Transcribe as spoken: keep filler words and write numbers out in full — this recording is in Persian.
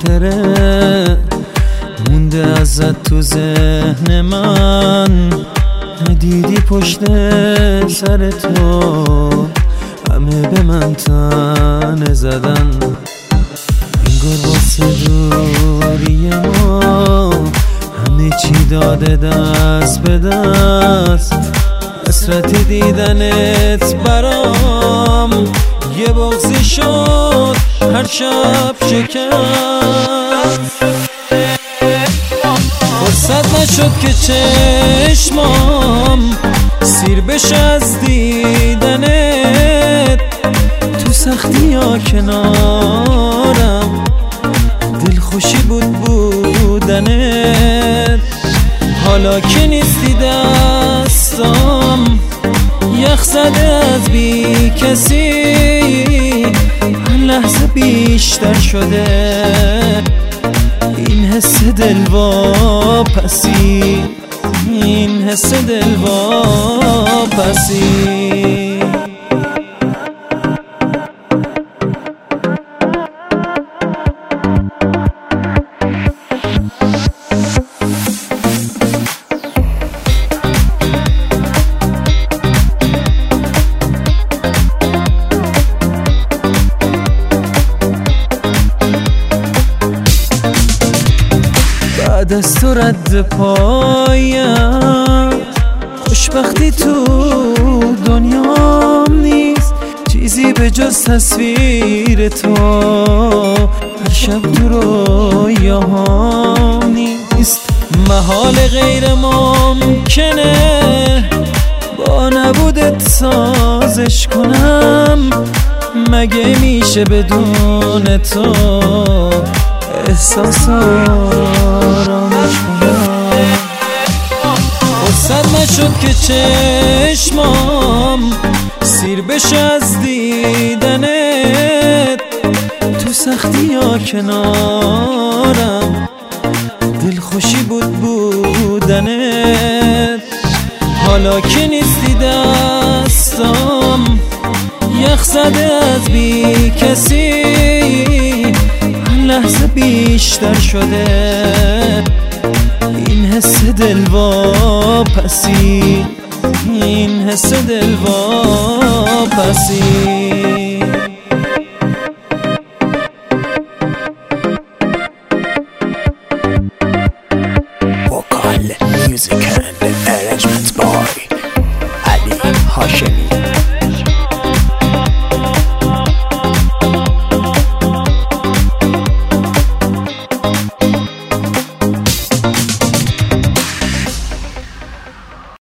خاطره مونده ازت تو ذهن من. ندیدی پشت سر تو همه به من تنه زدن. انگار واسه دوری ما همه چی داده دست به دست. حسرت دیدنت برام یه بغضی شد هر شب شکست. فرصت نشد که چشمام سیر بشه از دیدنت. تو سختی ها کنارم دل خوشی بود بودنت. حالا که نیستی دستام یخ زده از بی کسی. هر لحظه بیشتر شده این حس دلواپسی، این حس دلواپسی. بعد از تو رد پایم خوشبختی تو دنیام نیست. چیزی به جز تصویر تو هر شب تو رویاهام نیست. محال غیر ممکنه با نبودت سازش کنم. مگه میشه بدون تو احساس آرامش کنم؟ فرصت نشد که چشمام سیر بشه از دیدنت. تو سختی ها کنارم دل خوشی بود بودنت. حالا که نیستی دستام یخ زده از بی کسی. لحظه بیشتر شده این حس دلواپسی، این حس دلواپسی. Vocal music and arrangements by